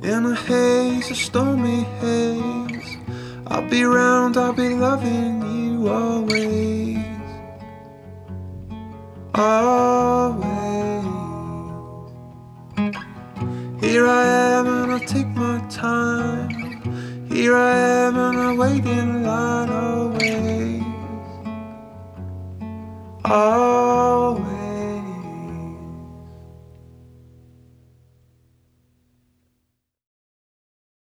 In a haze, a stormy haze, I'll be round, I'll be loving you always. Always. Here I am and I take my time. Here I am and I wait in line always. Always.